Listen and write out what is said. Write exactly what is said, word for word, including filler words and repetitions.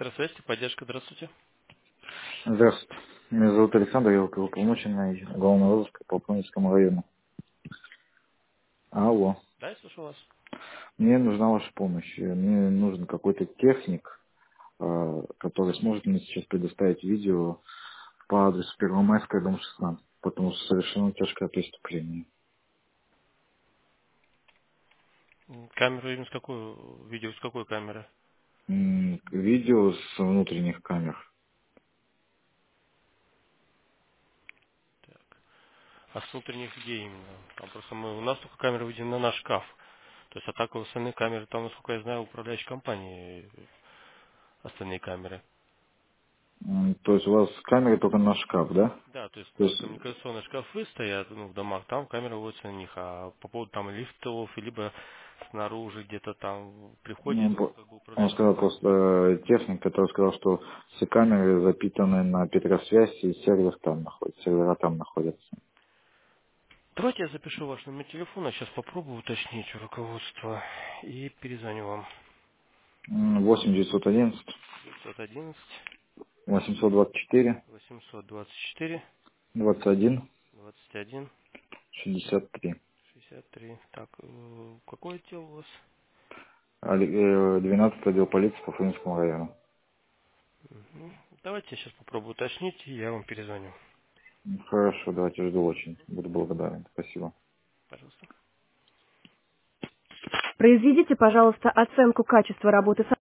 Электросвязь, поддержка, здравствуйте. Здравствуйте. Меня зовут Александр, я уполномоченный главного розыска по Полковницкому району. Алло. Да, я слышу вас. Мне нужна ваша помощь. Мне нужен какой-то техник, э, который сможет мне сейчас предоставить видео по адресу Первомайская, дом шестнадцать, потому что совершено тяжкое преступление. М, Камеру именно с какой, видео с какой камеры? М, Видео с внутренних камер. Так. А с внутренних где именно? Там просто мы, у нас только камера выведена на наш шкаф. То есть, а так у остальные камеры, там, насколько я знаю, управляющей компании э, остальные камеры. М, То есть у вас камеры только на шкаф, да? Да, то есть То на есть, коммуникационные шкафы стоят, ну, в домах, там камера выводится на них, а по поводу там лифтов, либо снаружи где-то там при входе, ну, это уже по- как бы он управляющая сказал компания. просто э, техник, который сказал, что все камеры запитаны на Петросвязь и сервер там находится, сервера там находятся. Давайте я запишу ваш номер телефона, сейчас попробую уточнить у руководства и перезвоню вам. М, восемь девятьсот одиннадцать девятьсот одиннадцать восемьсот двадцать четыре восемьсот двадцать четыре двадцать один двадцать один шестьдесят три. шестьдесят три. Так, э, какой отдел у вас? двенадцатый отдел полиции по Фрунзенскому району. Мгм. Давайте я сейчас попробую уточнить, и я вам перезвоню. Хорошо, давайте, жду очень. Буду благодарен. Спасибо. Пожалуйста. Произведите, пожалуйста, оценку качества работы